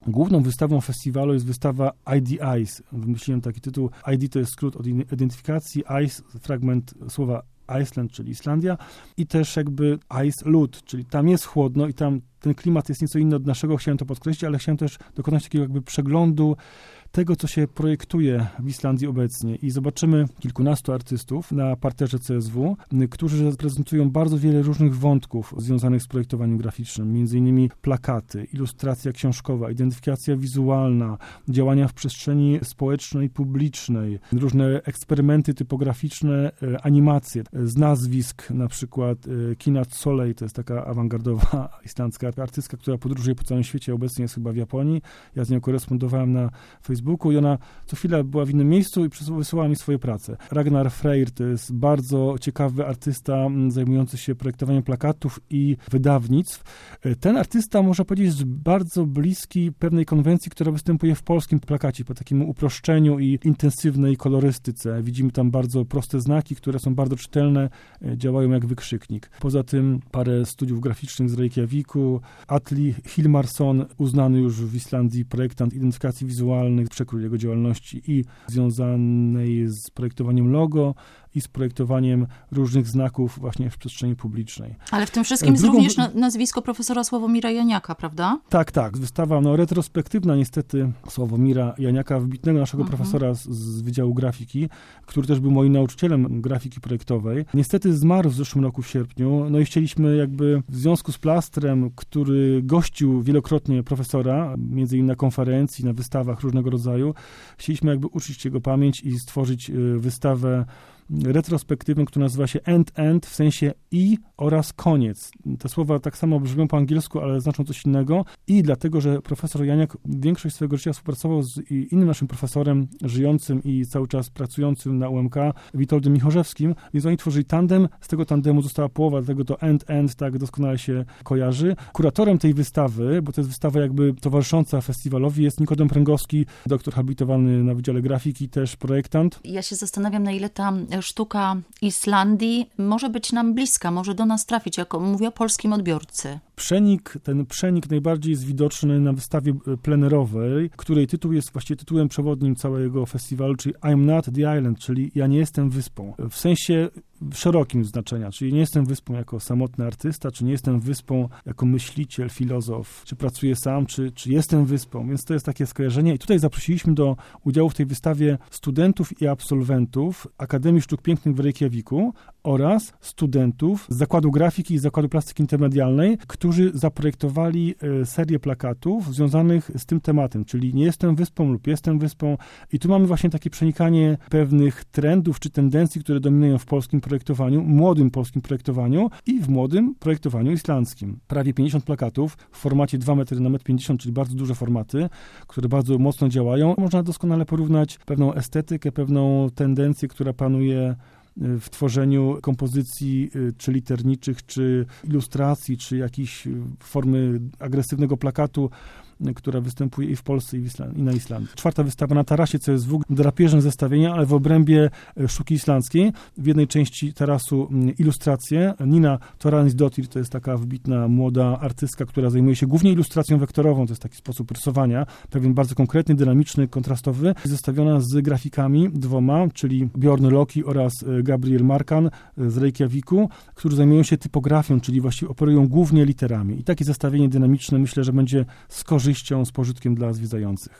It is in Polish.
Główną wystawą festiwalu jest wystawa ID Ice. Wymyśliłem taki tytuł. ID to jest skrót od identyfikacji, Ice, fragment słowa Iceland, czyli Islandia, i też jakby Ice Lód, czyli tam jest chłodno i tam ten klimat jest nieco inny od naszego, chciałem to podkreślić, ale chciałem też dokonać takiego jakby przeglądu tego, co się projektuje w Islandii obecnie. I zobaczymy kilkunastu artystów na parterze CSW, którzy prezentują bardzo wiele różnych wątków związanych z projektowaniem graficznym, między innymi plakaty, ilustracja książkowa, identyfikacja wizualna, działania w przestrzeni społecznej, publicznej, różne eksperymenty typograficzne, animacje z nazwisk, na przykład Kinat Solej, to jest taka awangardowa islandzka artystka, która podróżuje po całym świecie, obecnie jest chyba w Japonii. Ja z nią korespondowałem na Facebooku i ona co chwilę była w innym miejscu i wysyłała mi swoje prace. Ragnar Freyr to jest bardzo ciekawy artysta zajmujący się projektowaniem plakatów i wydawnictw. Ten artysta, można powiedzieć, jest bardzo bliski pewnej konwencji, która występuje w polskim plakacie, po takim uproszczeniu i intensywnej kolorystyce. Widzimy tam bardzo proste znaki, które są bardzo czytelne, działają jak wykrzyknik. Poza tym parę studiów graficznych z Reykjaviku, Atli Hilmarsson, uznany już w Islandii projektant identyfikacji wizualnych, przekrój jego działalności i związanej z projektowaniem logo i z projektowaniem różnych znaków właśnie w przestrzeni publicznej. Ale w tym wszystkim jest również nazwisko profesora Sławomira Janiaka, prawda? Tak. Wystawa retrospektywna niestety Sławomira Janiaka, wybitnego naszego profesora z Wydziału Grafiki, który też był moim nauczycielem grafiki projektowej. Niestety zmarł w zeszłym roku w sierpniu, no i chcieliśmy jakby w związku z Plastrem, który gościł wielokrotnie profesora, między innymi na konferencji, na wystawach różnego rodzaju, chcieliśmy jakby uczcić jego pamięć i stworzyć wystawę retrospektywną, która nazywa się End, w sensie i oraz koniec. Te słowa tak samo brzmią po angielsku, ale znaczą coś innego i dlatego, że profesor Janiak większość swojego życia współpracował z innym naszym profesorem żyjącym i cały czas pracującym na UMK, Witoldem Michorzewskim, więc oni tworzyli tandem, z tego tandemu została połowa, dlatego to End tak doskonale się kojarzy. Kuratorem tej wystawy, bo to jest wystawa jakby towarzysząca festiwalowi, jest Nikodem Pręgowski, doktor habilitowany na Wydziale Grafiki, też projektant. Ja się zastanawiam, na ile ta sztuka Islandii może być nam bliska, może do nas trafić, jako mówię o polskim odbiorcy. Ten przenik najbardziej jest widoczny na wystawie plenerowej, której tytuł jest właściwie tytułem przewodnim całego festiwalu, czyli I'm not the island, czyli ja nie jestem wyspą. W sensie szerokim znaczenia, czyli nie jestem wyspą jako samotny artysta, czy nie jestem wyspą jako myśliciel, filozof, czy pracuję sam, czy jestem wyspą, więc to jest takie skojarzenie. I tutaj zaprosiliśmy do udziału w tej wystawie studentów i absolwentów Akademii Sztuk Pięknych w Reykjaviku oraz studentów z Zakładu Grafiki i Zakładu Plastyki Intermedialnej, którzy zaprojektowali serię plakatów związanych z tym tematem, czyli nie jestem wyspą lub jestem wyspą. I tu mamy właśnie takie przenikanie pewnych trendów czy tendencji, które dominują w polskim projektowaniu, młodym polskim projektowaniu i w młodym projektowaniu islandzkim. Prawie 50 plakatów w formacie 2 metry na 1,50 m, czyli bardzo duże formaty, które bardzo mocno działają. Można doskonale porównać pewną estetykę, pewną tendencję, która panuje w tworzeniu kompozycji czy literniczych, czy ilustracji, czy jakiejś formy agresywnego plakatu, która występuje i w Polsce, i na Islandii. 4. wystawa na tarasie CSW, drapieżne zestawienia, ale w obrębie sztuki islandzkiej. W jednej części tarasu ilustracje. Nina Thoranisdottir to jest taka wybitna młoda artystka, która zajmuje się głównie ilustracją wektorową, to jest taki sposób rysowania, pewien bardzo konkretny, dynamiczny, kontrastowy, zestawiona z grafikami 2, czyli Bjorn Loki oraz Gabriel Markan z Reykjaviku, którzy zajmują się typografią, czyli właściwie operują głównie literami. I takie zestawienie dynamiczne myślę, że będzie z korzyścią, z pożytkiem dla zwiedzających.